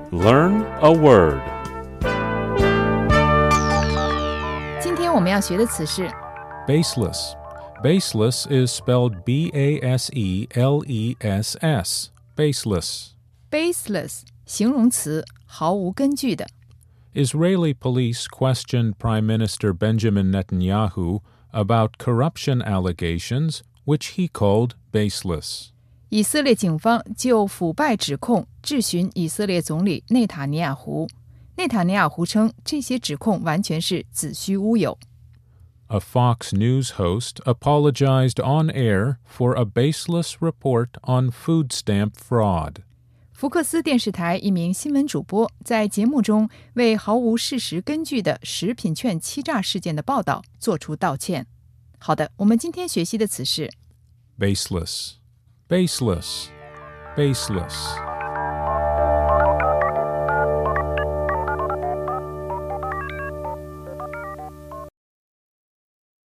Learn a word. 今天我们要学的词是 Baseless. Baseless is spelled B-A-S-E-L-E-S-S. Baseless. baseless 形容词，毫无根据的。 Israeli police questioned Prime Minister Benjamin Netanyahu about corruption allegations, which he called baseless. 以色列警方就腐败指控质询以色列总理内塔尼亚胡。内塔尼亚胡称这些指控完全是子虚乌有。 A Fox News host apologized on air for a baseless report on food stamp fraud. 福克斯电视台一名新闻主播在节目中为毫无事实根据的食品券欺诈事件的报道作出道歉。好的，我们今天学习的词是 Baseless. Baseless. Baseless.